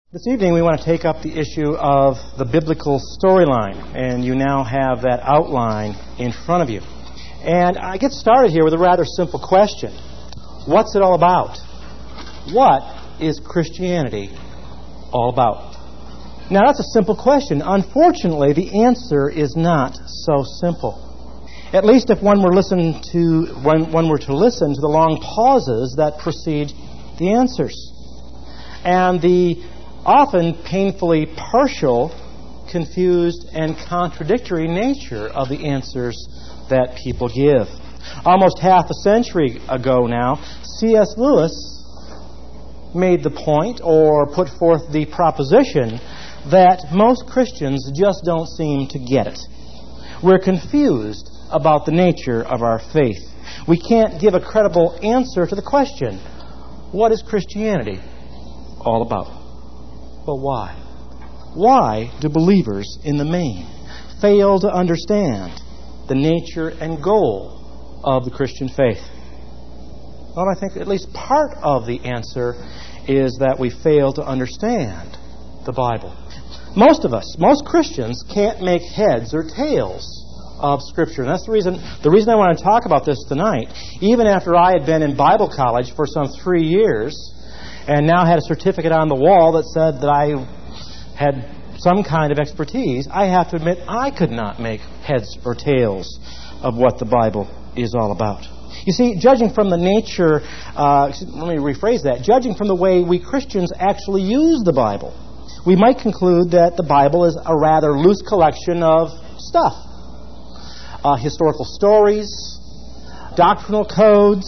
This evening we want to take up the issue of the biblical storyline, and you now have that outline in front of you. And I get started here with a rather simple question. What's it all about? What is Christianity all about? Now that's a simple question. Unfortunately, the answer is not so simple. At least if one were to listen to the long pauses that precede the answers. And the often painfully partial, confused, and contradictory nature of the answers that people give. Almost half a century ago now, C.S. Lewis made the point, or put forth the proposition, that most Christians just don't seem to get it. We're confused about the nature of our faith. We can't give a credible answer to the question, what is Christianity all about? But why? Why do believers in the main fail to understand the nature and goal of the Christian faith? Well, I think at least part of the answer is that we fail to understand the Bible. Most of us, most Christians, can't make heads or tails of Scripture. And that's the reason I want to talk about this tonight. Even after I had been in Bible college for some 3 years, and now had a certificate on the wall that said that I had some kind of expertise, I have to admit I could not make heads or tails of what the Bible is all about. You see, judging from the nature, let me rephrase that, judging from the way we Christians actually use the Bible, we might conclude that the Bible is a rather loose collection of stuff. Historical stories, doctrinal codes,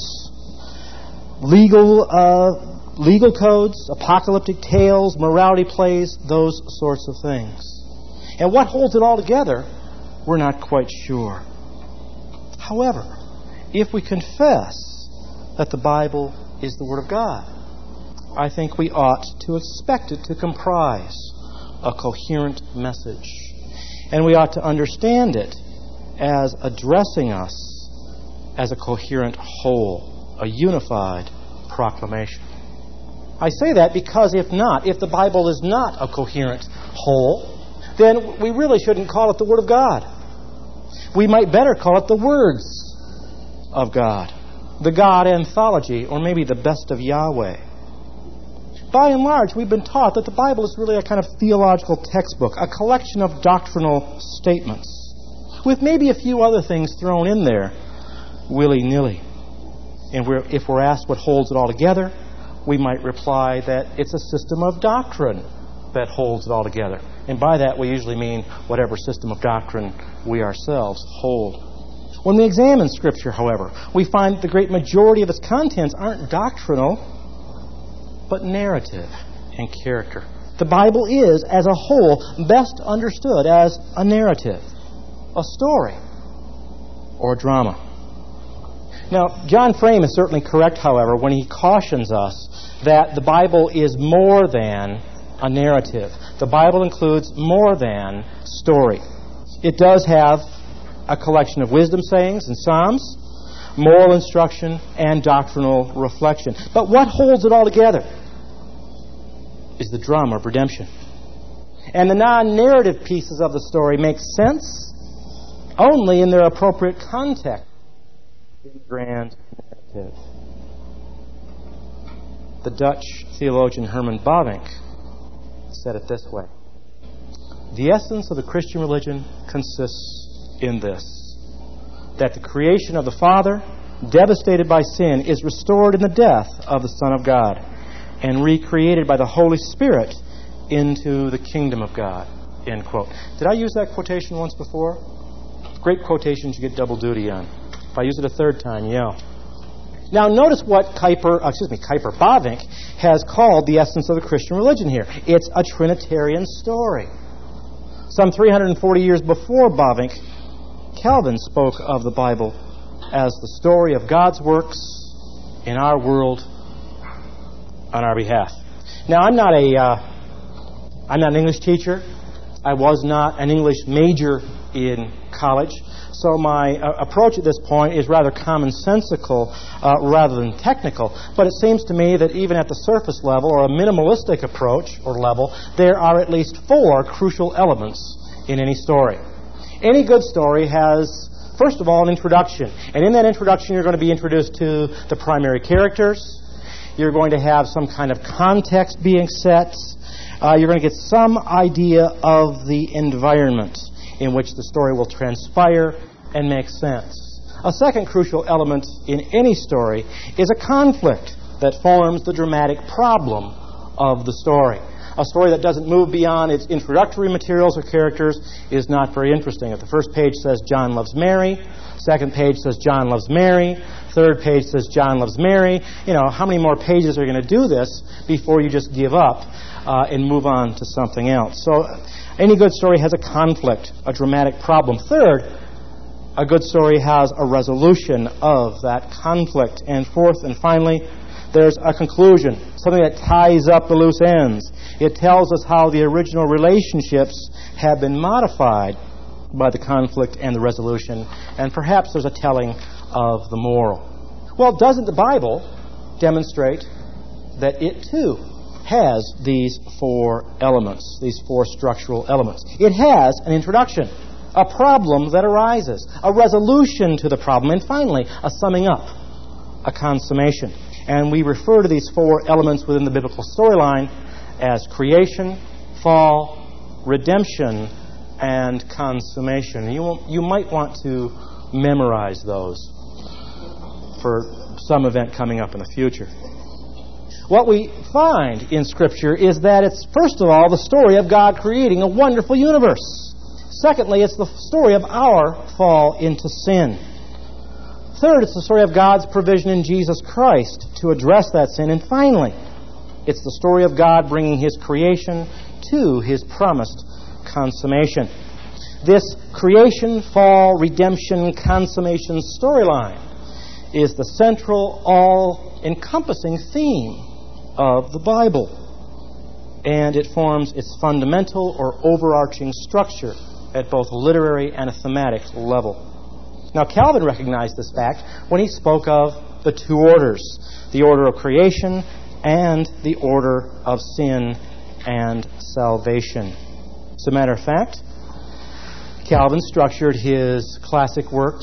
legal codes, apocalyptic tales, morality plays, those sorts of things. And what holds it all together, we're not quite sure. However, if we confess that the Bible is the Word of God, I think we ought to expect it to comprise a coherent message. And we ought to understand it as addressing us as a coherent whole, a unified proclamation. I say that because if the Bible is not a coherent whole, then we really shouldn't call it the Word of God. We might better call it the words of God, the God anthology, or maybe the best of Yahweh. By and large, we've been taught that the Bible is really a kind of theological textbook, a collection of doctrinal statements, with maybe a few other things thrown in there willy-nilly. And if we're asked what holds it all together, we might reply that it's a system of doctrine that holds it all together. And by that we usually mean whatever system of doctrine we ourselves hold. When we examine Scripture, however, we find the great majority of its contents aren't doctrinal, but narrative and character. The Bible is, as a whole, best understood as a narrative, a story, or a drama. Now, John Frame is certainly correct, however, when he cautions us that the Bible is more than a narrative. The Bible includes more than story. It does have a collection of wisdom sayings and psalms, moral instruction, and doctrinal reflection. But what holds it all together is the drama of redemption. And the non-narrative pieces of the story make sense only in their appropriate context. In grand narrative. The Dutch theologian Herman Bavinck said it this way: the essence of the Christian religion consists in this, that the creation of the Father, devastated by sin, is restored in the death of the Son of God and recreated by the Holy Spirit into the kingdom of God. End quote. Did I use that quotation once before? Great quotations you get double duty on. If I use it a third time, yeah. Now notice what Bavinck has called the essence of the Christian religion here. It's a Trinitarian story. Some 340 years before Bavinck, Calvin spoke of the Bible as the story of God's works in our world on our behalf. Now I'm not an English teacher. I was not an English major in college, so my approach at this point is rather commonsensical rather than technical. But it seems to me that even at the surface level, or a minimalistic approach or level, there are at least 4 crucial elements in any story. Any good story has, first of all, an introduction. And in that introduction, you're going to be introduced to the primary characters. You're going to have some kind of context being set. You're going to get some idea of the environment in which the story will transpire and make sense. A second crucial element in any story is a conflict that forms the dramatic problem of the story. A story that doesn't move beyond its introductory materials or characters is not very interesting. If the first page says John loves Mary, second page says John loves Mary, third page says John loves Mary, how many more pages are going to do this before you just give up and move on to something else? So any good story has a conflict, a dramatic problem. Third, a good story has a resolution of that conflict. And fourth and finally, there's a conclusion, something that ties up the loose ends. It tells us how the original relationships have been modified by the conflict and the resolution, and perhaps there's a telling of the moral. Well, doesn't the Bible demonstrate that it too has these 4 elements, these 4 structural elements? It has an introduction, a problem that arises, a resolution to the problem, and finally, a summing up, a consummation. And we refer to these 4 elements within the biblical storyline as creation, fall, redemption, and consummation. You might want to memorize those for some event coming up in the future. What we find in Scripture is that it's, first of all, the story of God creating a wonderful universe. Secondly, it's the story of our fall into sin. Third, it's the story of God's provision in Jesus Christ to address that sin. And finally, it's the story of God bringing His creation to His promised consummation. This creation, fall, redemption, consummation storyline is the central, all-encompassing theme of the Bible. And it forms its fundamental or overarching structure at both a literary and a thematic level. Now, Calvin recognized this fact when he spoke of the 2 orders, the order of creation and the order of sin and salvation. As a matter of fact, Calvin structured his classic work,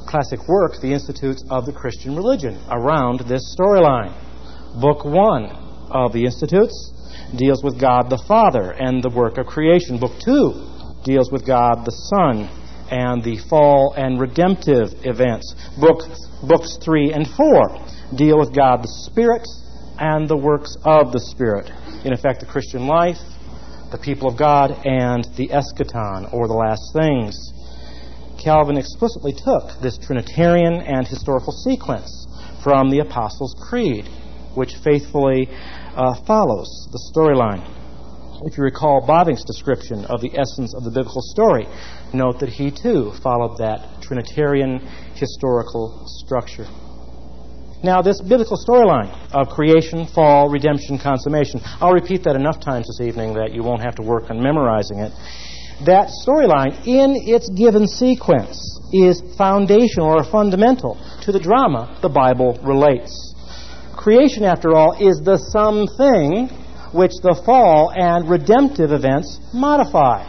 The Institutes of the Christian Religion, around this storyline. Book 1 of the Institutes deals with God the Father and the work of creation. Book 2 deals with God the Son and the fall and redemptive events. Books 3 and 4 deal with God the Spirit and the works of the Spirit. In effect, the Christian life, the people of God, and the eschaton, or the last things. Calvin explicitly took this Trinitarian and historical sequence from the Apostles' Creed, which faithfully follows the storyline. If you recall Boving's description of the essence of the biblical story, note that he too followed that Trinitarian historical structure. Now, this biblical storyline of creation, fall, redemption, consummation, I'll repeat that enough times this evening that you won't have to work on memorizing it. That storyline, in its given sequence, is foundational or fundamental to the drama the Bible relates. Creation, after all, is the something which the fall and redemptive events modify.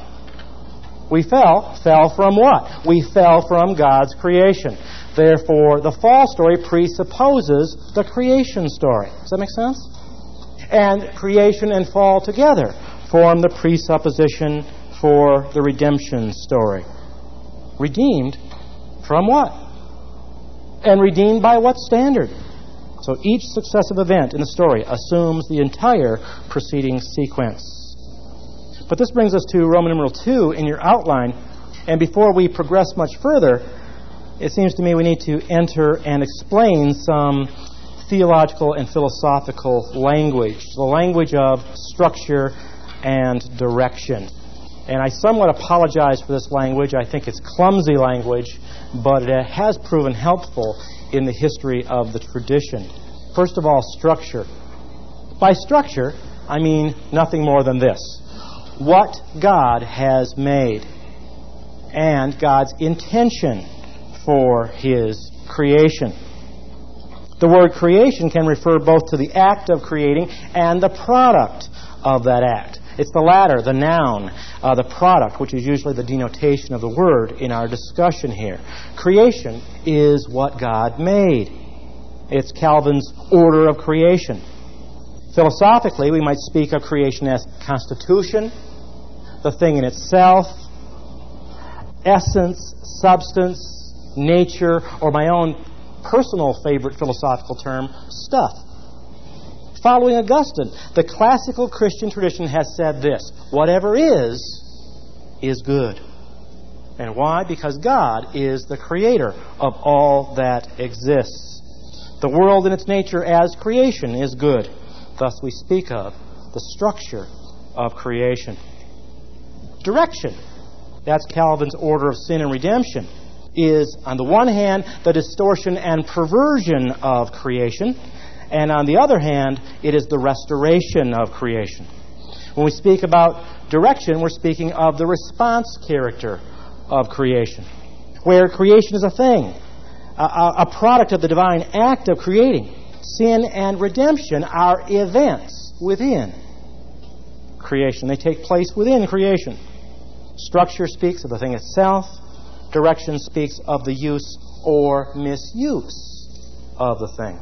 We fell from what? We fell from God's creation. Therefore, the fall story presupposes the creation story. Does that make sense? And creation and fall together form the presupposition for the redemption story. Redeemed from what? And redeemed by what standard? So each successive event in the story assumes the entire preceding sequence. But this brings us to Roman numeral 2 in your outline. And before we progress much further, it seems to me we need to enter and explain some theological and philosophical language, the language of structure and direction. And I somewhat apologize for this language. I think it's clumsy language, but it has proven helpful in the history of the tradition. First of all, structure. By structure, I mean nothing more than this: what God has made. and God's intention for His creation. The word creation can refer both to the act of creating and the product of that act. It's the latter, the noun, the product, which is usually the denotation of the word in our discussion here. Creation is what God made. It's Calvin's order of creation. Philosophically, we might speak of creation as constitution, the thing in itself, essence, substance, nature, or my own personal favorite philosophical term, stuff. Following Augustine, the classical Christian tradition has said this: whatever is good. And why? Because God is the creator of all that exists. The world in its nature as creation is good. Thus we speak of the structure of creation. Direction, that's Calvin's order of sin and redemption, is on the one hand the distortion and perversion of creation, and on the other hand, it is the restoration of creation. When we speak about direction, we're speaking of the response character of creation, where creation is a thing, a product of the divine act of creating. Sin and redemption are events within creation. They take place within creation. Structure speaks of the thing itself. Direction speaks of the use or misuse of the thing.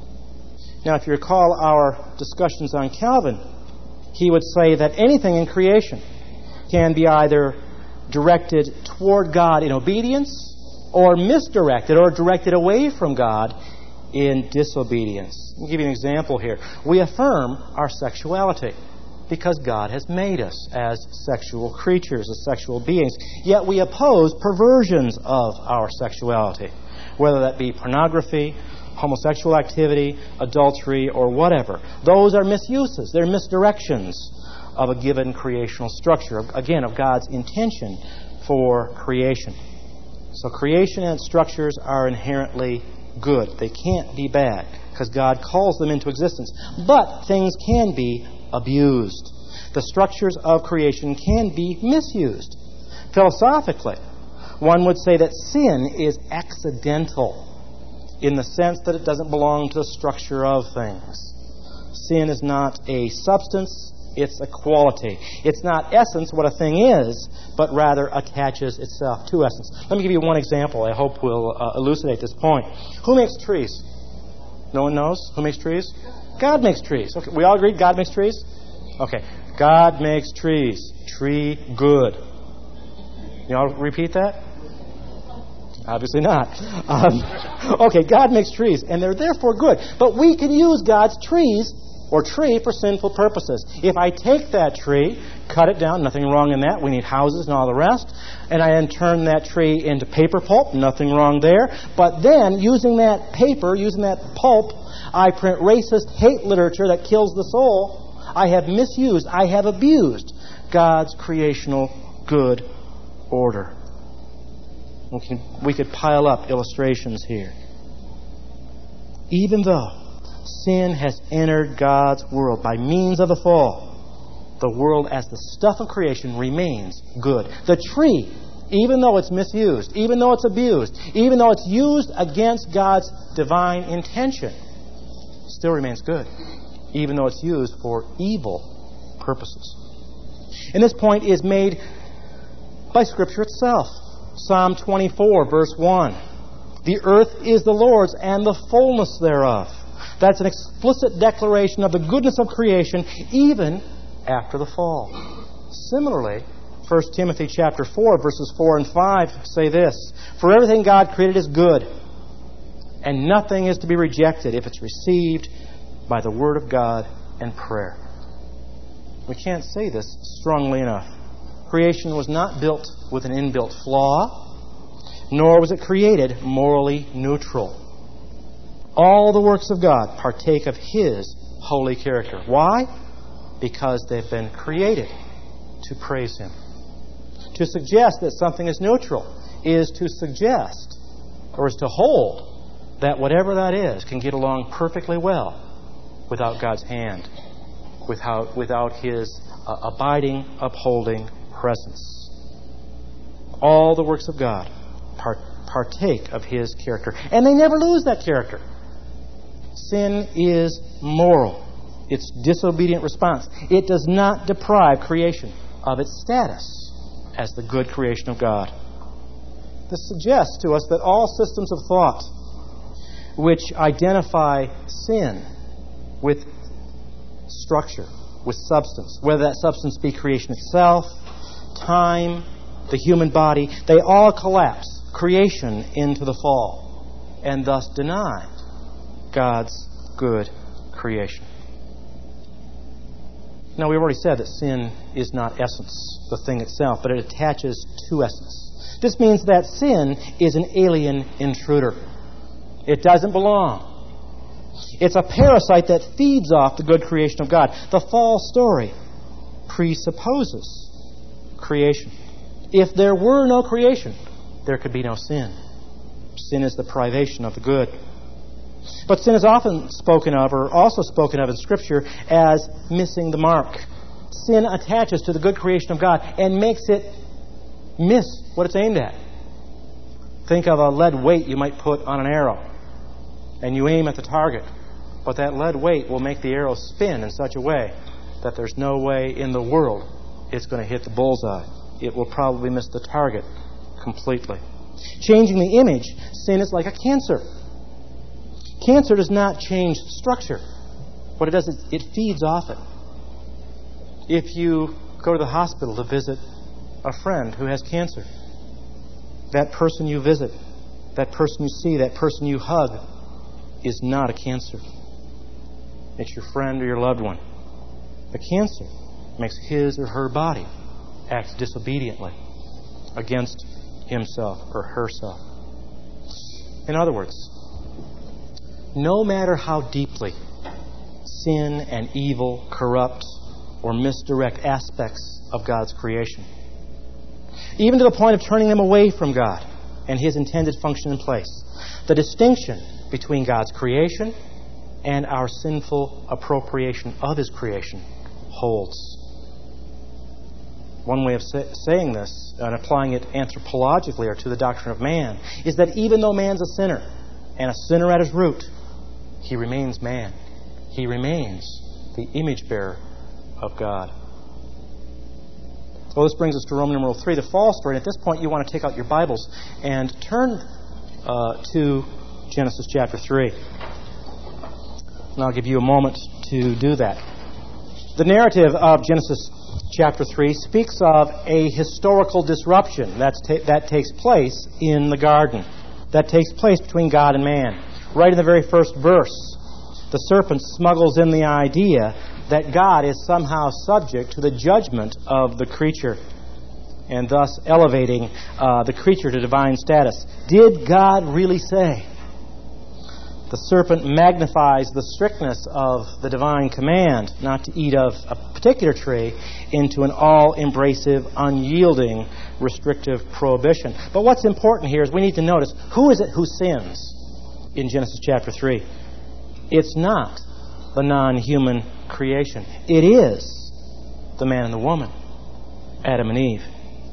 Now, if you recall our discussions on Calvin, he would say that anything in creation can be either directed toward God in obedience or misdirected or directed away from God in disobedience. I'll give you an example here. We affirm our sexuality because God has made us as sexual creatures, as sexual beings. Yet we oppose perversions of our sexuality, whether that be pornography, homosexual activity, adultery, or whatever. Those are misuses. They're misdirections of a given creational structure, again, of God's intention for creation. So creation and its structures are inherently good. They can't be bad because God calls them into existence. But things can be abused. The structures of creation can be misused. Philosophically, one would say that sin is accidental in the sense that it doesn't belong to the structure of things. Sin is not a substance, it's a quality. It's not essence, what a thing is, but rather attaches itself to essence. Let me give you one example I hope will elucidate this point. Who makes trees? No one knows? Who makes trees? God makes trees. Okay, we all agree God makes trees? Okay. God makes trees. Tree good. You all repeat that? Obviously not. Okay, God makes trees, and they're therefore good. But we can use God's trees or tree for sinful purposes. If I take that tree, cut it down, nothing wrong in that. We need houses and all the rest. And I then turn that tree into paper pulp, nothing wrong there. But then, using that paper, using that pulp, I print racist hate literature that kills the soul. I have misused, I have abused God's creational good order. We could pile up illustrations here. Even though sin has entered God's world by means of the fall, the world as the stuff of creation remains good. The tree, even though it's misused, even though it's abused, even though it's used against God's divine intention, still remains good, even though it's used for evil purposes. And this point is made by Scripture itself. Psalm 24, verse 1. The earth is the Lord's and the fullness thereof. That's an explicit declaration of the goodness of creation even after the fall. Similarly, 1 Timothy chapter 4, verses 4 and 5 say this: For everything God created is good, and nothing is to be rejected if it's received by the word of God and prayer. We can't say this strongly enough. Creation was not built with an inbuilt flaw, nor was it created morally neutral. All the works of God partake of His holy character. Why? Because they've been created to praise Him. To suggest that something is neutral is to suggest, or is to hold, that whatever that is can get along perfectly well without God's hand, without His abiding, upholding presence. All the works of God partake of His character. And they never lose that character. Sin is moral. It's disobedient response. It does not deprive creation of its status as the good creation of God. This suggests to us that all systems of thought which identify sin with structure, with substance, whether that substance be creation itself, time, the human body, they all collapse creation into the fall and thus deny God's good creation. Now, we've already said that sin is not essence, the thing itself, but it attaches to essence. This means that sin is an alien intruder. It doesn't belong. It's a parasite that feeds off the good creation of God. The fall story presupposes creation. If there were no creation, there could be no sin. Sin is the privation of the good. But sin is often spoken of, or also spoken of in Scripture, as missing the mark. Sin attaches to the good creation of God and makes it miss what it's aimed at. Think of a lead weight you might put on an arrow, and you aim at the target, but that lead weight will make the arrow spin in such a way that there's no way in the world it's going to hit the bullseye. It will probably miss the target completely. Changing the image, sin is like a cancer. Cancer does not change structure. What it does is it feeds off it. If you go to the hospital to visit a friend who has cancer, that person you visit, that person you see, that person you hug is not a cancer. It's your friend or your loved one. The cancer makes his or her body act disobediently against himself or herself. In other words, no matter how deeply sin and evil corrupt or misdirect aspects of God's creation, even to the point of turning them away from God and His intended function and place, the distinction between God's creation and our sinful appropriation of His creation holds. One way of saying this, and applying it anthropologically or to the doctrine of man, is that even though man's a sinner, and a sinner at his root, he remains man. He remains the image bearer of God. Well, this brings us to Roman numeral 3, the fall story. And at this point, you want to take out your Bibles and turn to Genesis chapter 3. And I'll give you a moment to do that. The narrative of Genesis chapter 3 speaks of a historical disruption that takes place in the garden, that takes place between God and man. Right in the very first verse, the serpent smuggles in the idea that God is somehow subject to the judgment of the creature, and thus elevating the creature to divine status. Did God really say? The serpent magnifies the strictness of the divine command not to eat of a particular tree into an all-embracive, unyielding, restrictive prohibition. But what's important here is we need to notice, who is it who sins in Genesis chapter 3? It's not the non-human creation. It is the man and the woman, Adam and Eve.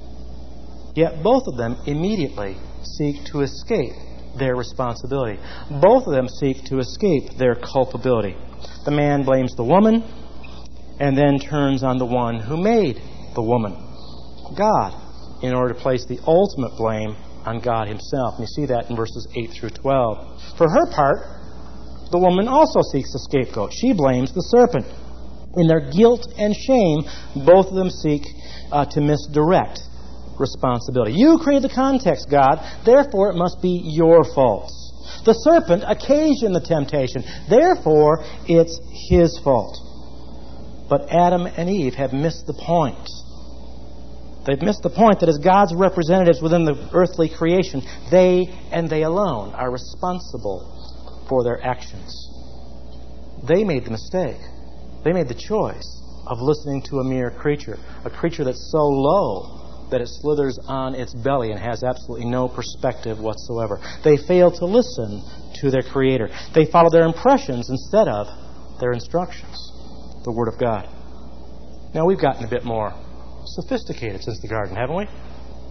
Yet both of them immediately seek to escape their responsibility. Both of them seek to escape their culpability. The man blames the woman and then turns on the one who made the woman, God, in order to place the ultimate blame on God Himself. And you see that in verses 8 through 12. For her part, the woman also seeks a scapegoat. She blames the serpent. In their guilt and shame, both of them seek to misdirect responsibility. You created the context, God, therefore it must be your fault. The serpent occasioned the temptation, therefore it's his fault. But Adam and Eve have missed the point. They've missed the point that as God's representatives within the earthly creation, they and they alone are responsible for their actions. They made the mistake. They made the choice of listening to a mere creature, a creature that's so low that it slithers on its belly and has absolutely no perspective whatsoever. They fail to listen to their Creator. They follow their impressions instead of their instructions, the Word of God. Now, we've gotten a bit more sophisticated since the garden, haven't we?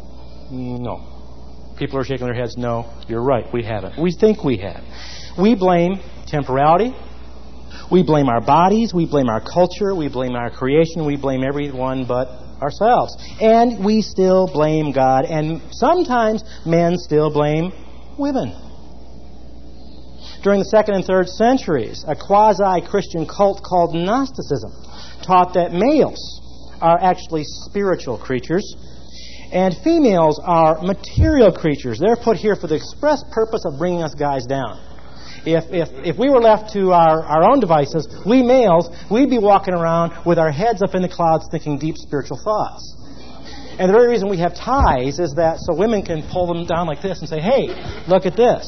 No. People are shaking their heads. No, you're right. We haven't. We think we have. We blame temporality. We blame our bodies. We blame our culture. We blame our creation. We blame everyone but ourselves. And we still blame God. And sometimes men still blame women. During the 2nd and 3rd centuries, a quasi-Christian cult called Gnosticism taught that males are actually spiritual creatures and females are material creatures. They're put here for the express purpose of bringing us guys down. If we were left to our own devices, we males, we'd be walking around with our heads up in the clouds thinking deep spiritual thoughts. And the very reason we have ties is that so women can pull them down like this and say, hey, look at this.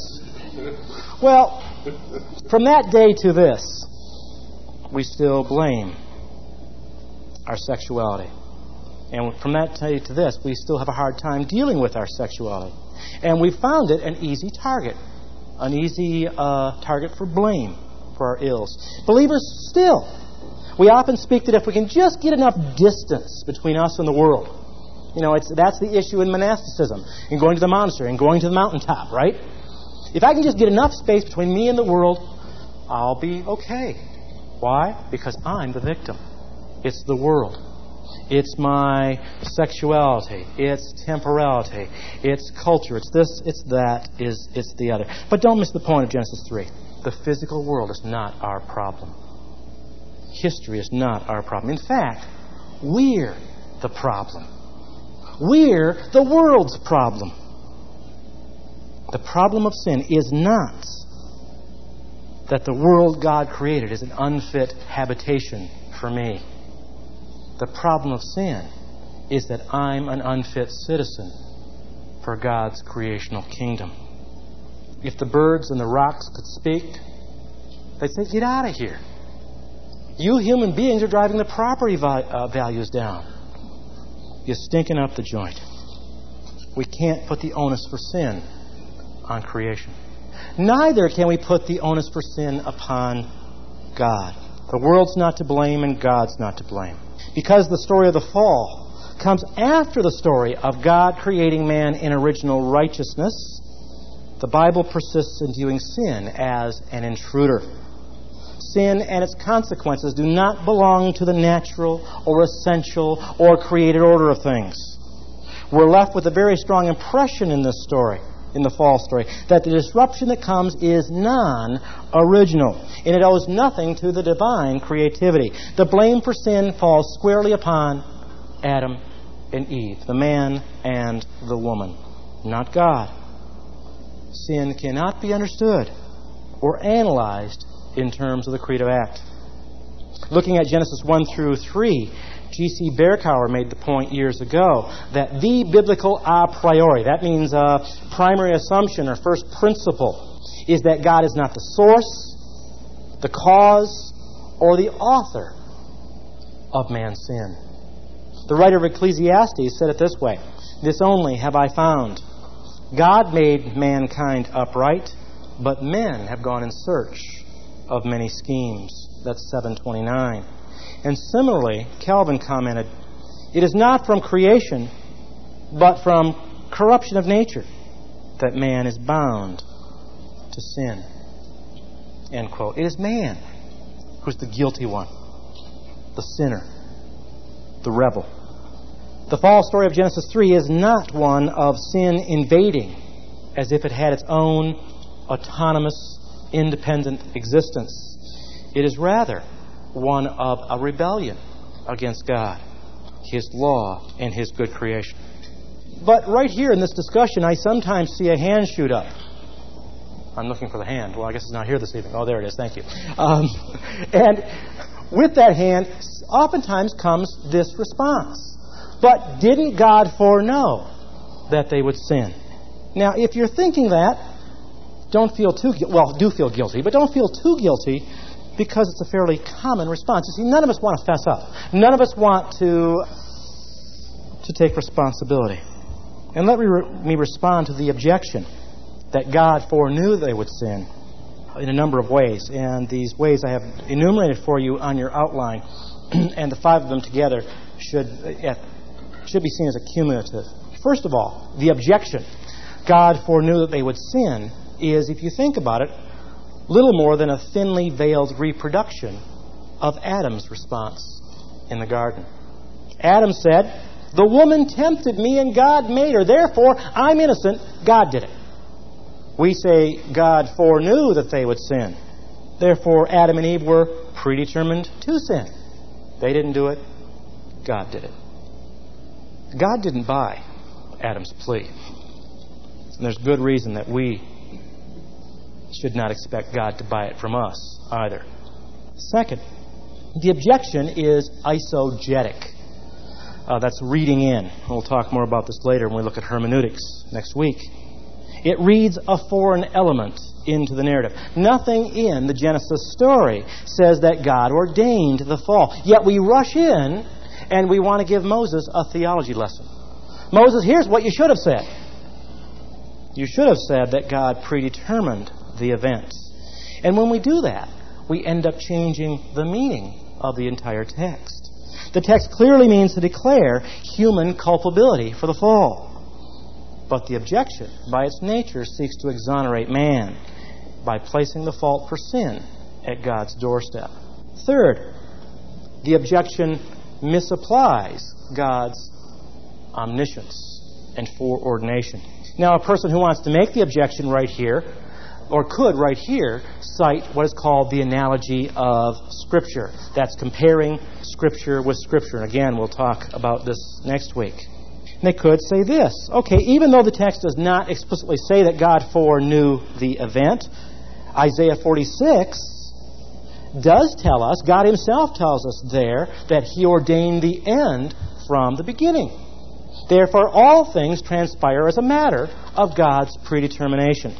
Well, from that day to this, we still blame our sexuality. And from that day to this, we still have a hard time dealing with our sexuality. And we found it an easy target. An easy target for blame for our ills. Believers still, we often speak that if we can just get enough distance between us and the world, that's the issue in monasticism, in going to the monastery, and going to the mountaintop, right? If I can just get enough space between me and the world, I'll be okay. Why? Because I'm the victim. It's the world. It's my sexuality. It's temporality. It's culture. It's this, it's that, it's the other. But don't miss the point of Genesis 3. The physical world is not our problem. History is not our problem. In fact, we're the problem. We're the world's problem. The problem of sin is not that the world God created is an unfit habitation for me. The problem of sin is that I'm an unfit citizen for God's creational kingdom. If the birds and the rocks could speak, they'd say, get out of here. You human beings are driving the property values down. You're stinking up the joint. We can't put the onus for sin on creation. Neither can we put the onus for sin upon God. The world's not to blame and God's not to blame. Because the story of the fall comes after the story of God creating man in original righteousness, the Bible persists in viewing sin as an intruder. Sin and its consequences do not belong to the natural or essential or created order of things. We're left with a very strong impression in this story, in the fall story, that the disruption that comes is non-original, and it owes nothing to the divine creativity. The blame for sin falls squarely upon Adam and Eve, the man and the woman, not God. Sin cannot be understood or analyzed in terms of the creative act. Looking at Genesis 1 through 3, G.C. Berkauer made the point years ago that the biblical a priori, that means a primary assumption or first principle, is that God is not the source, the cause, or the author of man's sin. The writer of Ecclesiastes said it this way, this only have I found. God made mankind upright, but men have gone in search of many schemes. That's 729. And similarly, Calvin commented, it is not from creation, but from corruption of nature that man is bound to sin. End quote. It is man who's the guilty one, the sinner, the rebel. The fall story of Genesis 3 is not one of sin invading as if it had its own autonomous, independent existence. It is rather one of a rebellion against God, His law, and His good creation. But right here in this discussion, I sometimes see a hand shoot up. I'm looking for the hand. Well, I guess it's not here this evening. Oh, there it is. Thank you. And with that hand, oftentimes comes this response. But didn't God foreknow that they would sin? Now, if you're thinking that, don't feel too guilty. Well, do feel guilty, but don't feel too guilty because it's a fairly common response. You see, none of us want to fess up. None of us want to take responsibility. And let me respond to the objection that God foreknew they would sin in a number of ways. And these ways I have enumerated for you on your outline. And the five of them together should be seen as a cumulative. First of all, the objection, God foreknew that they would sin, is, if you think about it, little more than a thinly veiled reproduction of Adam's response in the garden. Adam said, "The woman tempted me and God made her. Therefore, I'm innocent. God did it." We say God foreknew that they would sin. Therefore, Adam and Eve were predetermined to sin. They didn't do it. God did it. God didn't buy Adam's plea. And there's good reason that we should not expect God to buy it from us either. Second, the objection is eisegetic. That's reading in. We'll talk more about this later when we look at hermeneutics next week. It reads a foreign element into the narrative. Nothing in the Genesis story says that God ordained the fall. Yet we rush in and we want to give Moses a theology lesson. Moses, here's what you should have said. You should have said that God predetermined the event. And when we do that, we end up changing the meaning of the entire text. The text clearly means to declare human culpability for the fall. But the objection, by its nature, seeks to exonerate man by placing the fault for sin at God's doorstep. Third, the objection misapplies God's omniscience and foreordination. Now, a person who wants to make the objection right here, or could right here, cite what is called the analogy of Scripture. That's comparing Scripture with Scripture. And again, we'll talk about this next week. And they could say this. Okay, even though the text does not explicitly say that God foreknew the event, Isaiah 46 does tell us, God Himself tells us there, that He ordained the end from the beginning. Therefore, all things transpire as a matter of God's predetermination.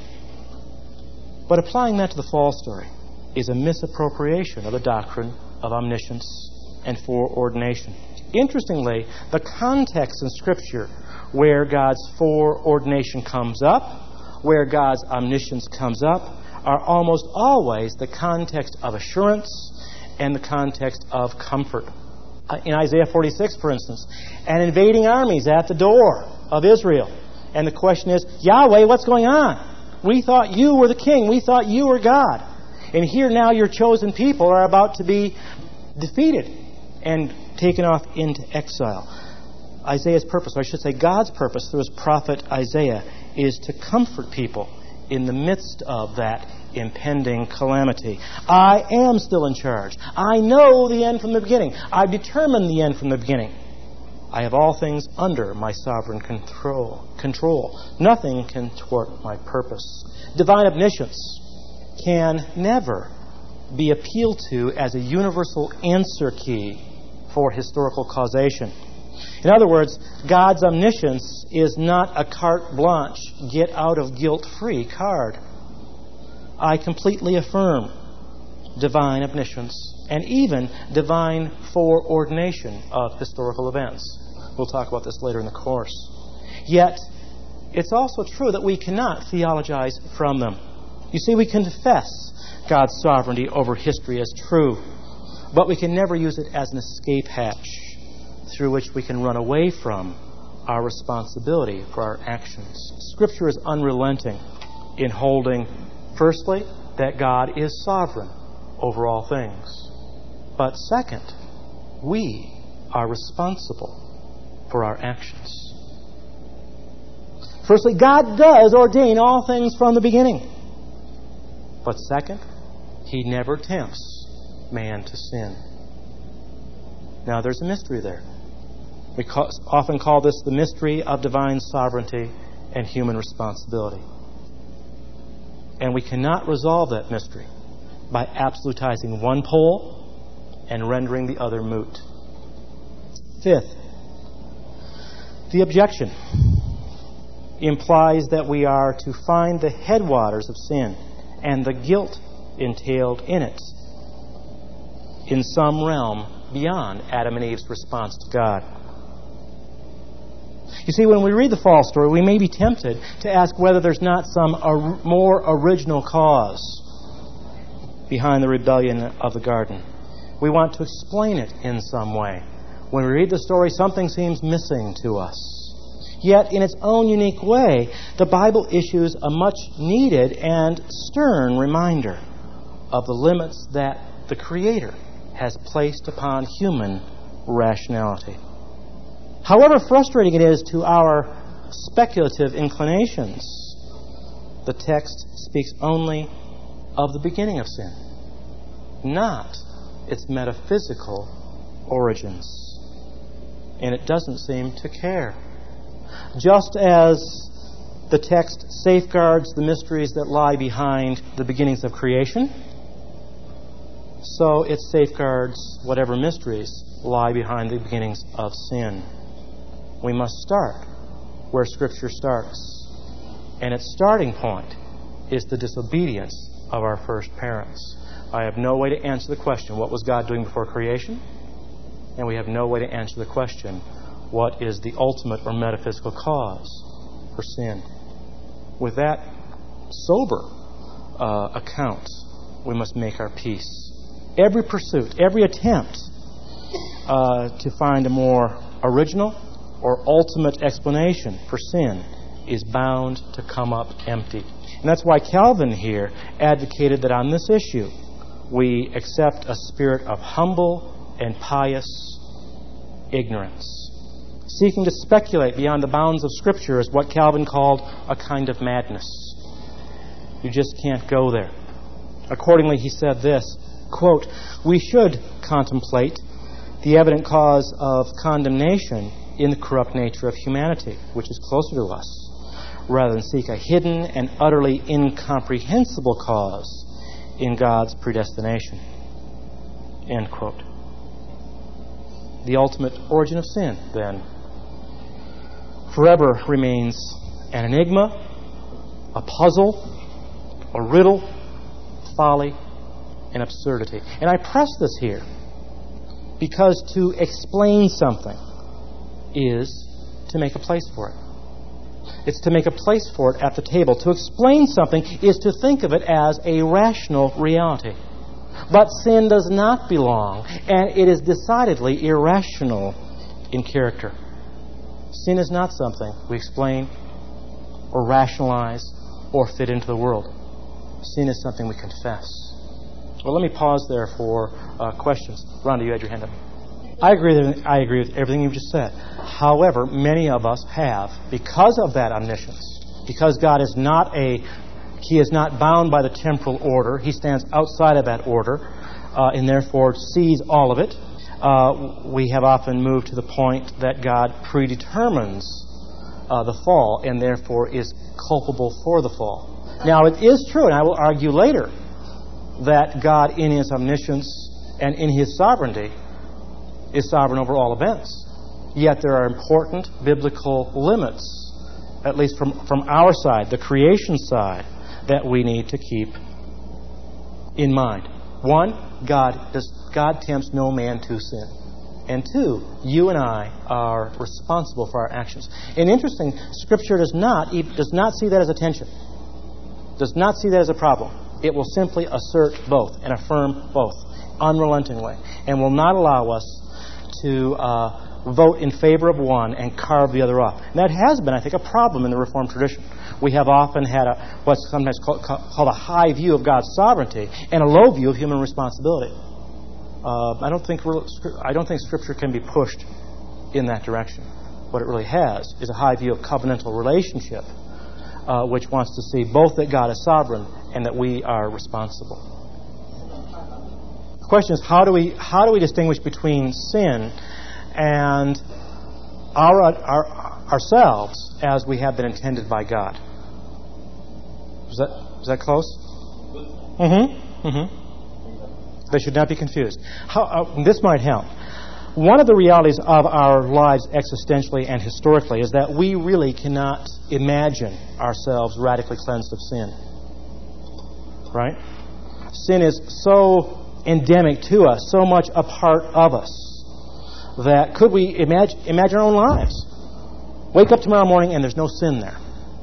But applying that to the fall story is a misappropriation of the doctrine of omniscience and foreordination. Interestingly, the context in Scripture where God's foreordination comes up, where God's omniscience comes up, are almost always the context of assurance and the context of comfort. In Isaiah 46, for instance, an invading army's at the door of Israel. And the question is, Yahweh, what's going on? We thought you were the king. We thought you were God. And here now your chosen people are about to be defeated and taken off into exile. Isaiah's purpose, or I should say God's purpose through His prophet Isaiah, is to comfort people in the midst of that impending calamity. I am still in charge. I know the end from the beginning. I've determined the end from the beginning. I have all things under my sovereign control. Nothing can thwart my purpose. Divine omniscience can never be appealed to as a universal answer key for historical causation. In other words, God's omniscience is not a carte blanche, get out of guilt-free card. I completely affirm divine omniscience and even divine foreordination of historical events. We'll talk about this later in the course. Yet, it's also true that we cannot theologize from them. You see, we can confess God's sovereignty over history as true, but we can never use it as an escape hatch through which we can run away from our responsibility for our actions. Scripture is unrelenting in holding, firstly, that God is sovereign over all things. But second, we are responsible for our actions. Firstly, God does ordain all things from the beginning. But second, He never tempts man to sin. Now, there's a mystery there. We often call this the mystery of divine sovereignty and human responsibility. And we cannot resolve that mystery by absolutizing one pole and rendering the other moot. Fifth, the objection implies that we are to find the headwaters of sin and the guilt entailed in it in some realm beyond Adam and Eve's response to God. You see, when we read the fall story, we may be tempted to ask whether there's not some more original cause behind the rebellion of the garden. We want to explain it in some way. When we read the story, something seems missing to us. Yet, in its own unique way, the Bible issues a much needed and stern reminder of the limits that the Creator has placed upon human rationality. However frustrating it is to our speculative inclinations, the text speaks only of the beginning of sin, not its metaphysical origins. And it doesn't seem to care. Just as the text safeguards the mysteries that lie behind the beginnings of creation, so it safeguards whatever mysteries lie behind the beginnings of sin. We must start where Scripture starts. And its starting point is the disobedience of our first parents. I have no way to answer the question, what was God doing before creation? And we have no way to answer the question, what is the ultimate or metaphysical cause for sin? With that sober account, we must make our peace. Every pursuit, every attempt to find a more original or ultimate explanation for sin is bound to come up empty. And that's why Calvin here advocated that on this issue we accept a spirit of humble and pious ignorance. Seeking to speculate beyond the bounds of Scripture is what Calvin called a kind of madness. You just can't go there. Accordingly, he said this, quote, "We should contemplate the evident cause of condemnation in the corrupt nature of humanity, which is closer to us, rather than seek a hidden and utterly incomprehensible cause in God's predestination." End quote. The ultimate origin of sin, then, forever remains an enigma, a puzzle, a riddle, folly, and absurdity. And I press this here because to explain something is to make a place for it. It's to make a place for it at the table. To explain something is to think of it as a rational reality. But sin does not belong, and it is decidedly irrational in character. Sin is not something we explain or rationalize or fit into the world. Sin is something we confess. Well, let me pause there for questions. Rhonda, you had your hand up. I agree with everything you've just said. However, many of us have, because of that omniscience, because God is not He is not bound by the temporal order. He stands outside of that order and therefore sees all of it. We have often moved to the point that God predetermines the fall and therefore is culpable for the fall. Now, it is true, and I will argue later, that God in His omniscience and in His sovereignty is sovereign over all events. Yet there are important biblical limits, at least from our side, the creation side, that we need to keep in mind. One, God tempts no man to sin. And two, you and I are responsible for our actions. And interesting, Scripture does not see that as a tension. Does not see that as a problem. It will simply assert both and affirm both unrelentingly, and will not allow us to vote in favor of one and carve the other off. And that has been, I think, a problem in the Reformed tradition. We have often had what's sometimes called a high view of God's sovereignty and a low view of human responsibility. I don't think Scripture can be pushed in that direction. What it really has is a high view of covenantal relationship, which wants to see both that God is sovereign and that we are responsible. The question is, how do we distinguish between sin and ourselves as we have been intended by God? Is that close? Mm-hmm. Mm-hmm. They should not be confused. This might help. One of the realities of our lives existentially and historically is that we really cannot imagine ourselves radically cleansed of sin. Right? Sin is so endemic to us, so much a part of us, that could we imagine our own lives? Wake up tomorrow morning and there's no sin there.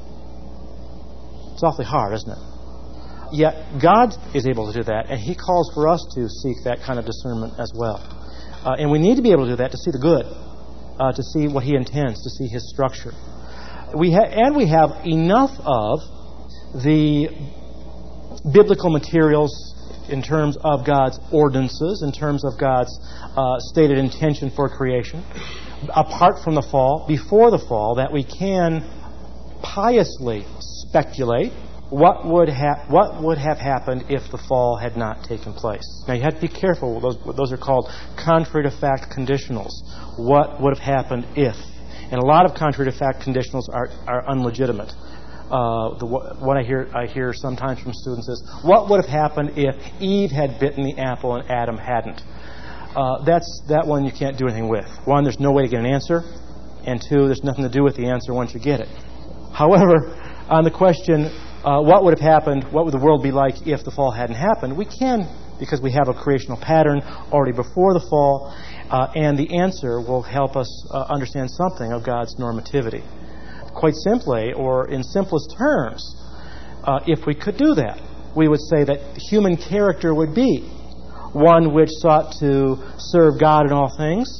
It's awfully hard, isn't it? Yet God is able to do that, and He calls for us to seek that kind of discernment as well. And we need to be able to do that to see the good, to see what He intends, to see His structure. We have enough of the biblical materials in terms of God's ordinances, in terms of God's stated intention for creation, apart from the fall, before the fall, that we can piously speculate what would have happened if the fall had not taken place. Now, you have to be careful. Those are called contrary to fact conditionals. What would have happened if? And a lot of contrary to fact conditionals are unlegitimate. What I hear sometimes from students is, what would have happened if Eve had bitten the apple and Adam hadn't? That one you can't do anything with. One, there's no way to get an answer. And two, there's nothing to do with the answer once you get it. However, on the question, what would have happened, what would the world be like if the fall hadn't happened, we can, because we have a creational pattern already before the fall, and the answer will help us understand something of God's normativity. Quite simply, or in simplest terms, if we could do that, we would say that human character would be one which sought to serve God in all things,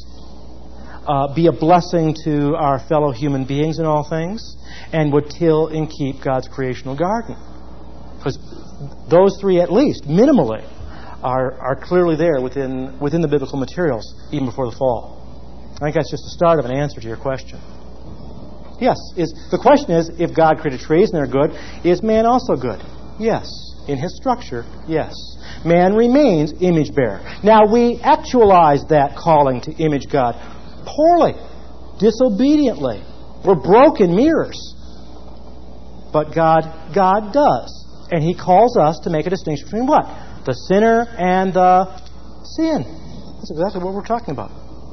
be a blessing to our fellow human beings in all things, and would till and keep God's creational garden. Because those three, at least, minimally, are clearly there within the biblical materials, even before the fall. I think that's just the start of an answer to your question. Yes. The question is, if God created trees and they're good, is man also good? Yes. In his structure, yes. Man remains image bearer. Now, we actualize that calling to image God poorly, disobediently. We're broken mirrors. But God does. And He calls us to make a distinction between what? The sinner and the sin. That's exactly what we're talking about.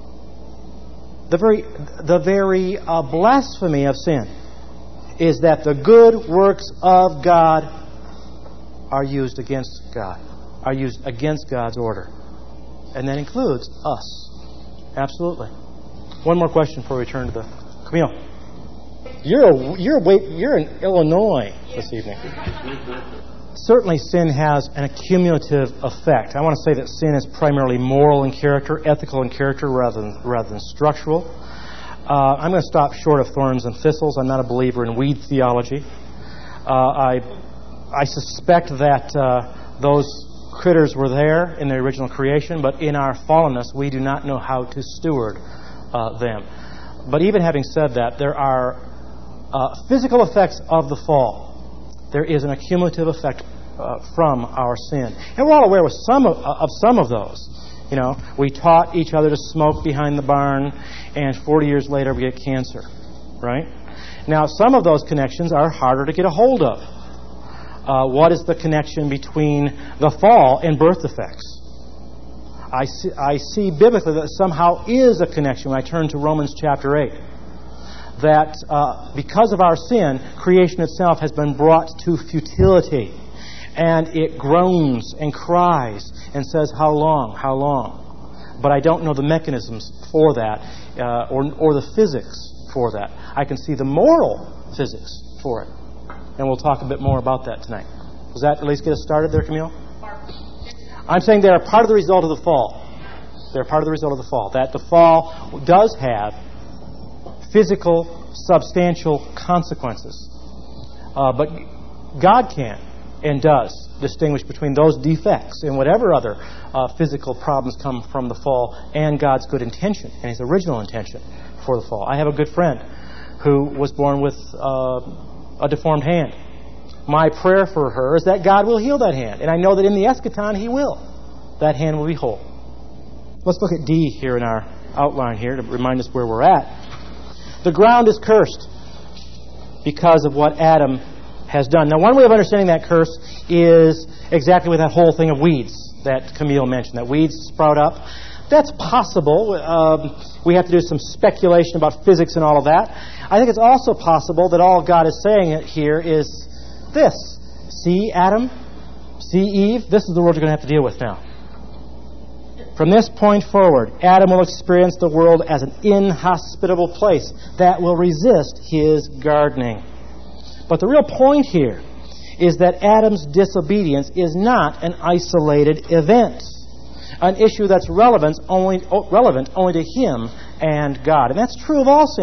The very blasphemy of sin is that the good works of God are used against God, are used against God's order. And that includes us. Absolutely. One more question before we turn to the... Camille, you're in Illinois this evening. Certainly sin has an accumulative effect. I want to say that sin is primarily moral in character, ethical in character, rather than structural. I'm going to stop short of thorns and thistles. I'm not a believer in weed theology. I suspect that those critters were there in the original creation, but in our fallenness, we do not know how to steward them. But even having said that, there are physical effects of the fall. There is an accumulative effect from our sin. And we're all aware of some of those. You know, we taught each other to smoke behind the barn, and 40 years later we get cancer. Right? Now, some of those connections are harder to get a hold of. What is the connection between the fall and birth defects? I see biblically that somehow is a connection when I turn to Romans chapter 8. That because of our sin, creation itself has been brought to futility. And it groans and cries and says, how long, how long? But I don't know the mechanisms for that or the physics for that. I can see the moral physics for it. And we'll talk a bit more about that tonight. Does that at least get us started there, Camille? I'm saying they are part of the result of the fall. They're part of the result of the fall. That the fall does have physical, substantial consequences. But God can and does distinguish between those defects and whatever other physical problems come from the fall and God's good intention and His original intention for the fall. I have a good friend who was born with a deformed hand. My prayer for her is that God will heal that hand. And I know that in the eschaton He will. That hand will be whole. Let's look at D here in our outline here to remind us where we're at. The ground is cursed because of what Adam has done. Now, one way of understanding that curse is exactly with that whole thing of weeds that Camille mentioned, that weeds sprout up. That's possible. We have to do some speculation about physics and all of that. I think it's also possible that all God is saying here is this. See Adam? See Eve? This is the world you're going to have to deal with now. From this point forward, Adam will experience the world as an inhospitable place that will resist his gardening. But the real point here is that Adam's disobedience is not an isolated event, an issue that's relevant only to him and God. And that's true of all sin.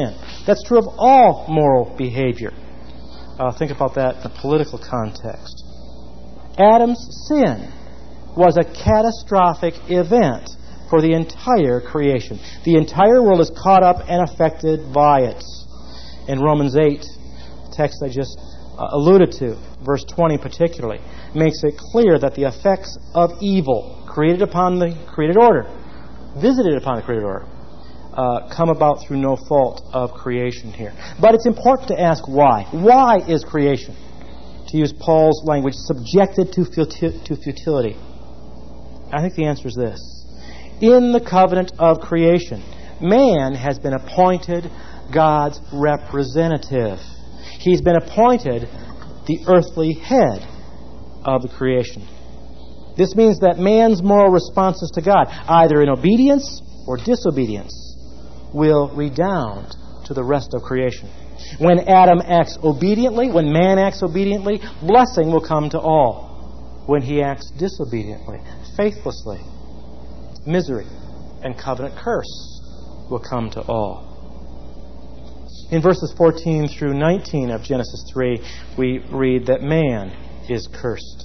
That's true of all moral behavior. Think about that in a political context. Adam's sin was a catastrophic event for the entire creation. The entire world is caught up and affected by it. In Romans 8, the text I just alluded to, verse 20 particularly, makes it clear that the effects of evil created upon the created order, visited upon the created order, come about through no fault of creation here. But it's important to ask why. Why is creation, to use Paul's language, subjected to futility? I think the answer is this. In the covenant of creation, man has been appointed God's representative. He's been appointed the earthly head of the creation. This means that man's moral responses to God, either in obedience or disobedience, will redound to the rest of creation. When Adam acts obediently, when man acts obediently, blessing will come to all. When he acts disobediently, faithlessly, misery and covenant curse will come to all. In verses 14 through 19 of Genesis 3, we read that man is cursed.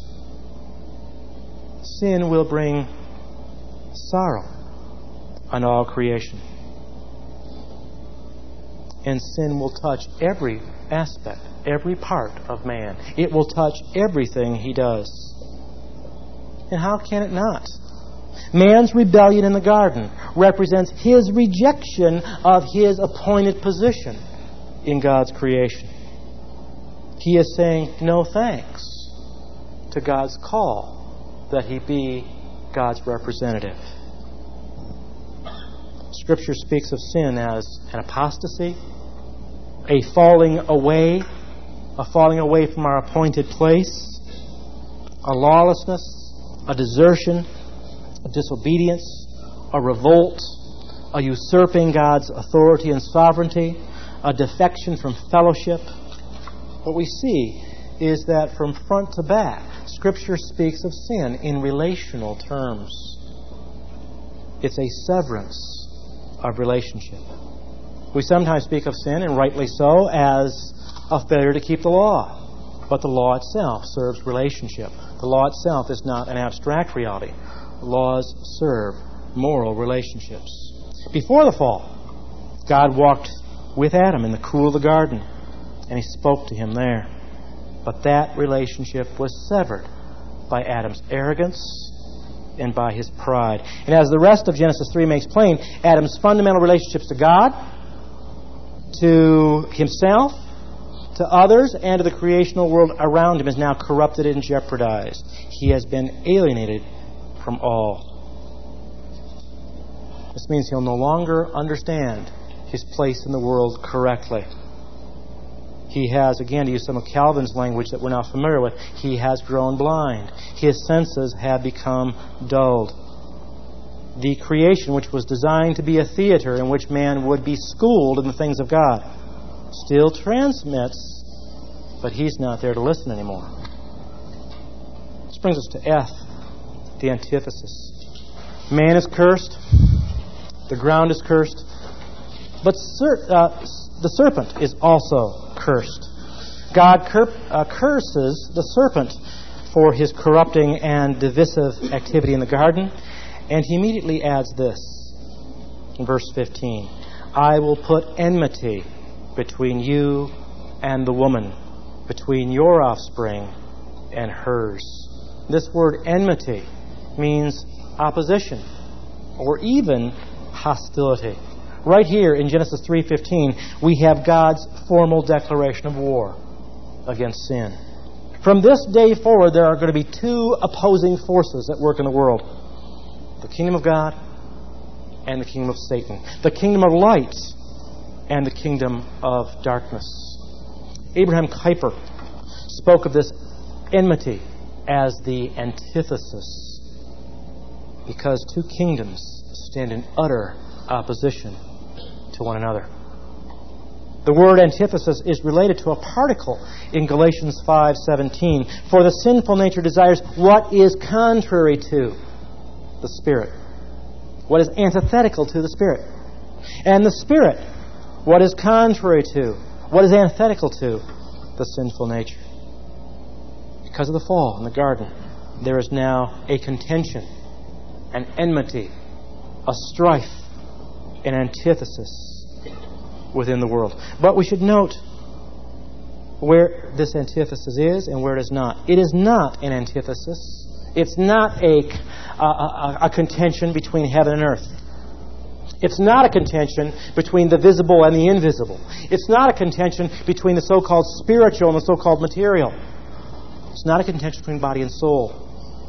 Sin will bring sorrow on all creation. And sin will touch every aspect, every part of man. It will touch everything he does. And how can it not? Man's rebellion in the garden represents his rejection of his appointed position in God's creation. He is saying no thanks to God's call that he be God's representative. Scripture speaks of sin as an apostasy, a falling away from our appointed place, a lawlessness, a desertion, a disobedience, a revolt, a usurping God's authority and sovereignty, a defection from fellowship. What we see is that from front to back, Scripture speaks of sin in relational terms. It's a severance of relationship. We sometimes speak of sin, and rightly so, as a failure to keep the law. But the law itself serves relationship. The law itself is not an abstract reality. Laws serve moral relationships. Before the fall, God walked with Adam in the cool of the garden, and he spoke to him there. But that relationship was severed by Adam's arrogance and by his pride. And as the rest of Genesis 3 makes plain, Adam's fundamental relationships to God, to himself, to others, and to the creational world around him is now corrupted and jeopardized. He has been alienated from all. This means he'll no longer understand his place in the world correctly. He has, again, to use some of Calvin's language that we're now familiar with, he has grown blind. His senses have become dulled. The creation, which was designed to be a theater in which man would be schooled in the things of God, still transmits, but he's not there to listen anymore. This brings us to F, the antithesis. Man is cursed. The ground is cursed. But the serpent is also cursed. God curses the serpent for his corrupting and divisive activity in the garden. And he immediately adds this in verse 15. I will put enmity between you and the woman, between your offspring and hers. This word enmity means opposition or even hostility. Right here in Genesis 3:15, we have God's formal declaration of war against sin. From this day forward, there are going to be two opposing forces at work in the world. The kingdom of God and the kingdom of Satan. The kingdom of light and the kingdom of darkness. Abraham Kuyper spoke of this enmity as the antithesis, because two kingdoms stand in utter opposition to one another. The word antithesis is related to a particle in Galatians 5:17. For the sinful nature desires what is contrary to the Spirit, what is antithetical to the Spirit. And the Spirit what is contrary to, what is antithetical to the sinful nature. Because of the fall in the garden, there is now a contention, an enmity, a strife, an antithesis within the world. But we should note where this antithesis is and where it is not. It is not an antithesis. It's not a contention between heaven and earth. It's not a contention between the visible and the invisible. It's not a contention between the so-called spiritual and the so-called material. It's not a contention between body and soul.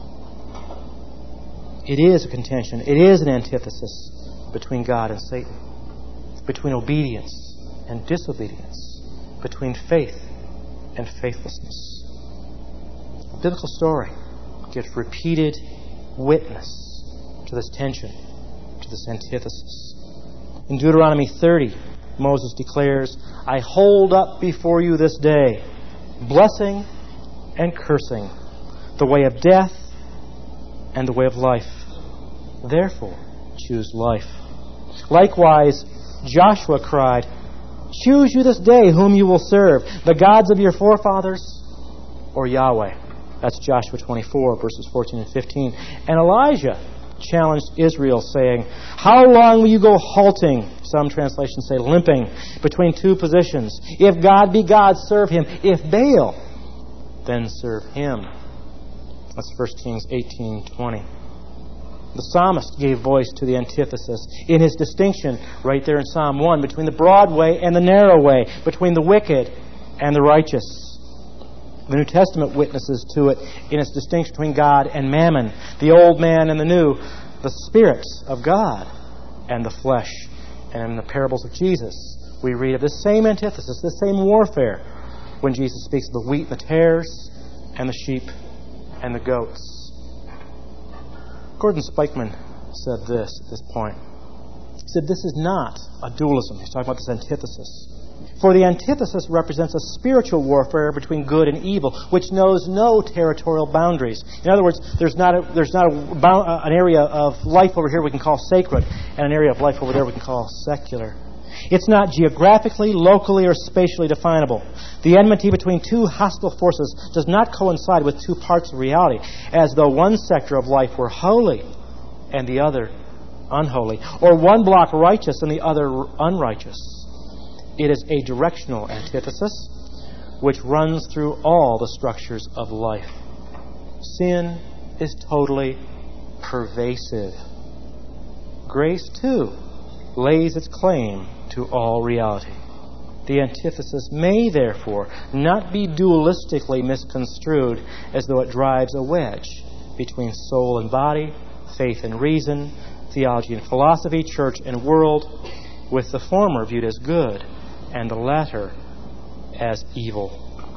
It is a contention. It is an antithesis between God and Satan, between obedience and disobedience, between faith and faithlessness. The biblical story gives repeated witness to this tension, to this antithesis. In Deuteronomy 30, Moses declares, I hold up before you this day blessing and cursing, the way of death and the way of life. Therefore, choose life. Likewise, Joshua cried, choose you this day whom you will serve, the gods of your forefathers or Yahweh. That's Joshua 24, verses 14 and 15. And Elijah challenged Israel, saying, how long will you go halting, some translations say limping, between two positions? If God be God, serve Him. If Baal, then serve Him. That's 1 Kings 18:20. The psalmist gave voice to the antithesis in his distinction right there in Psalm 1 between the broad way and the narrow way, between the wicked and the righteous. The New Testament witnesses to it in its distinction between God and mammon, the old man and the new, the spirits of God and the flesh. And in the parables of Jesus, we read of this same antithesis, this same warfare, when Jesus speaks of the wheat and the tares and the sheep and the goats. Gordon Spikeman said this at this point. He said, this is not a dualism. He's talking about this antithesis. For the antithesis represents a spiritual warfare between good and evil, which knows no territorial boundaries. In other words, there's not an area of life over here we can call sacred, and an area of life over there we can call secular. It's not geographically, locally, or spatially definable. The enmity between two hostile forces does not coincide with two parts of reality, as though one sector of life were holy and the other unholy, or one block righteous and the other unrighteous. It is a directional antithesis which runs through all the structures of life. Sin is totally pervasive. Grace, too, lays its claim to all reality. The antithesis may, therefore, not be dualistically misconstrued as though it drives a wedge between soul and body, faith and reason, theology and philosophy, church and world, with the former viewed as good and the latter as evil.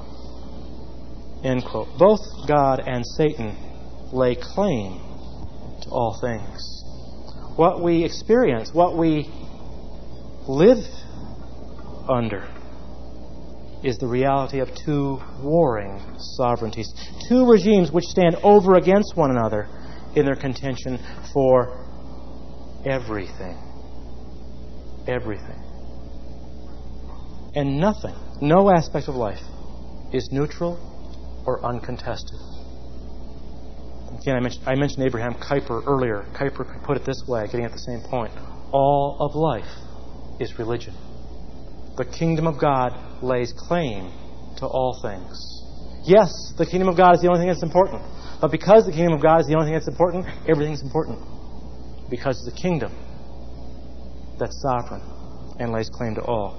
End quote. Both God and Satan lay claim to all things. What we experience, what we live under, is the reality of two warring sovereignties, two regimes which stand over against one another in their contention for everything. Everything. And nothing, no aspect of life, is neutral or uncontested. Again, I mentioned Abraham Kuyper earlier. Kuyper put it this way, getting at the same point. All of life is religion. The kingdom of God lays claim to all things. Yes, the kingdom of God is the only thing that's important. But because the kingdom of God is the only thing that's important, everything's important. Because it's the kingdom that's sovereign and lays claim to all.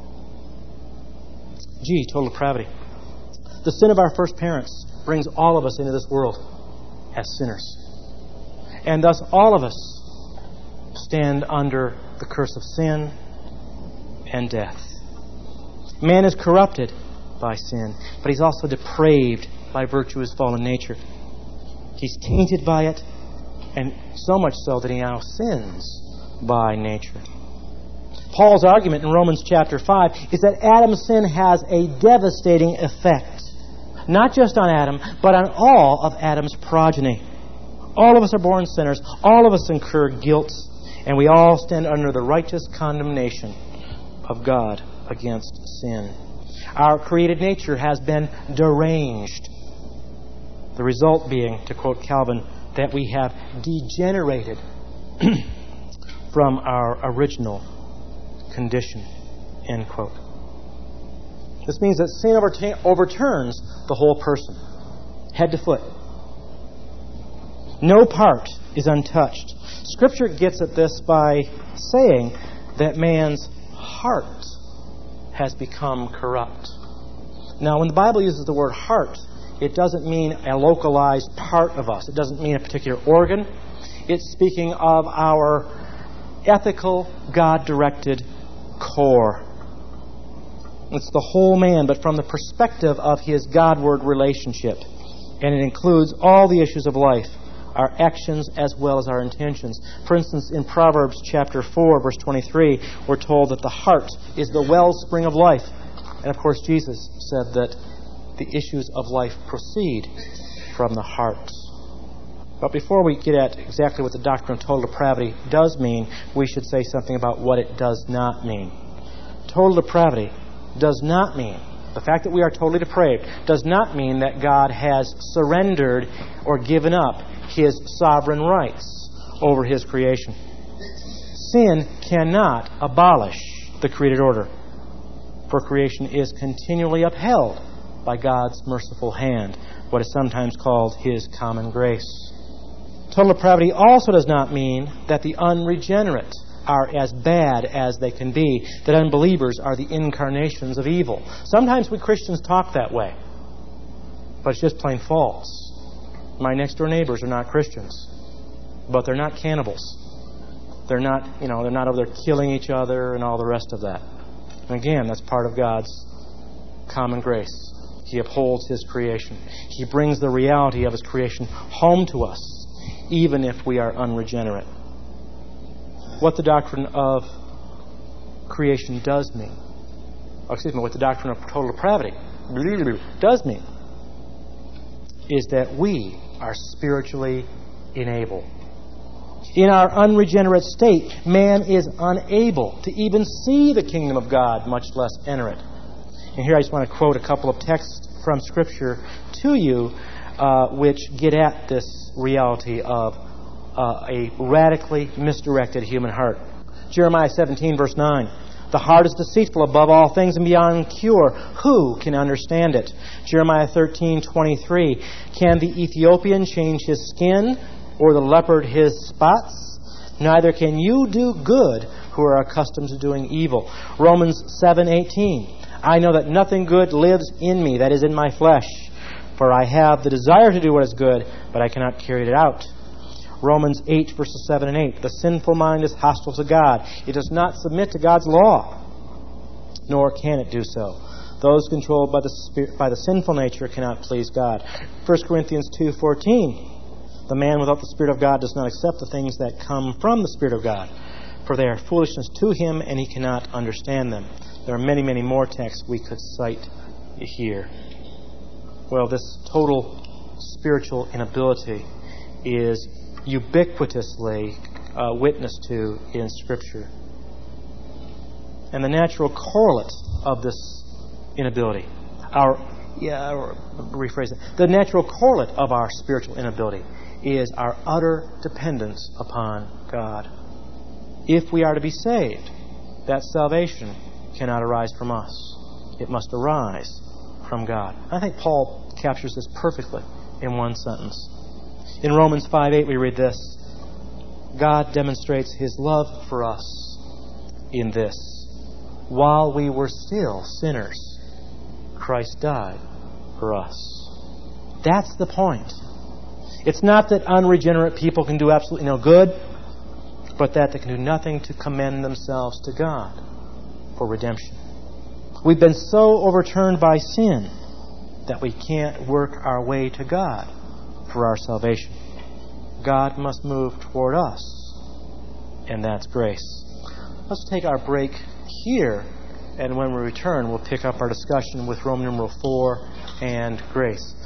G, total depravity. The sin of our first parents brings all of us into this world as sinners. And thus all of us stand under the curse of sin and death. Man is corrupted by sin, but he's also depraved by virtue of his fallen nature. He's tainted by it, and so much so that he now sins by nature. Paul's argument in Romans chapter 5 is that Adam's sin has a devastating effect, not just on Adam, but on all of Adam's progeny. All of us are born sinners. All of us incur guilt, and we all stand under the righteous condemnation of God against sin. Our created nature has been deranged. The result being, to quote Calvin, that we have degenerated from our original condition. End quote. This means that sin overturns the whole person, head to foot. No part is untouched. Scripture gets at this by saying that man's heart has become corrupt. Now, when the Bible uses the word heart, it doesn't mean a localized part of us. It doesn't mean a particular organ. It's speaking of our ethical, God-directed core. It's the whole man, but from the perspective of his Godward relationship. And it includes all the issues of life, our actions as well as our intentions. For instance, in Proverbs chapter 4, verse 23, we're told that the heart is the wellspring of life. And of course, Jesus said that the issues of life proceed from the heart. But before we get at exactly what the doctrine of total depravity does mean, we should say something about what it does not mean. Total depravity does not mean, the fact that we are totally depraved, does not mean that God has surrendered or given up His sovereign rights over His creation. Sin cannot abolish the created order, for creation is continually upheld by God's merciful hand, what is sometimes called His common grace. Total depravity also does not mean that the unregenerate are as bad as they can be, that unbelievers are the incarnations of evil. Sometimes we Christians talk that way, but it's just plain false. My next-door neighbors are not Christians, but they're not cannibals. They're not over there killing each other and all the rest of that. And again, that's part of God's common grace. He upholds His creation. He brings the reality of His creation home to us, even if we are unregenerate. What the doctrine of creation does mean, what the doctrine of total depravity does mean, is that we are spiritually enabled. In our unregenerate state, man is unable to even see the kingdom of God, much less enter it. And here I just want to quote a couple of texts from Scripture to you, which get at this reality of a radically misdirected human heart. Jeremiah 17, verse 9. The heart is deceitful above all things and beyond cure. Who can understand it? Jeremiah 13:23. Can the Ethiopian change his skin, or the leopard his spots? Neither can you do good who are accustomed to doing evil. Romans 7:18. I know that nothing good lives in me, that is in my flesh. For I have the desire to do what is good, but I cannot carry it out. Romans 8, verses 7 and 8. The sinful mind is hostile to God. It does not submit to God's law, nor can it do so. Those controlled by the sinful nature cannot please God. 1 Corinthians 2:14. The man without the Spirit of God does not accept the things that come from the Spirit of God, for they are foolishness to him, and he cannot understand them. There are many, many more texts we could cite here. Well, this total spiritual inability is ubiquitously witnessed to in Scripture. And the natural correlate of this inability, the natural correlate of our spiritual inability is our utter dependence upon God. If we are to be saved, that salvation cannot arise from us. It must arise from God. I think Paul captures this perfectly in one sentence. In Romans 5:8 we read this: God demonstrates His love for us in this: while we were still sinners, Christ died for us. That's the point. It's not that unregenerate people can do absolutely no good, but that they can do nothing to commend themselves to God for redemption. We've been so overturned by sin that we can't work our way to God for our salvation. God must move toward us, and that's grace. Let's take our break here, and when we return, we'll pick up our discussion with Roman numeral 4 and grace.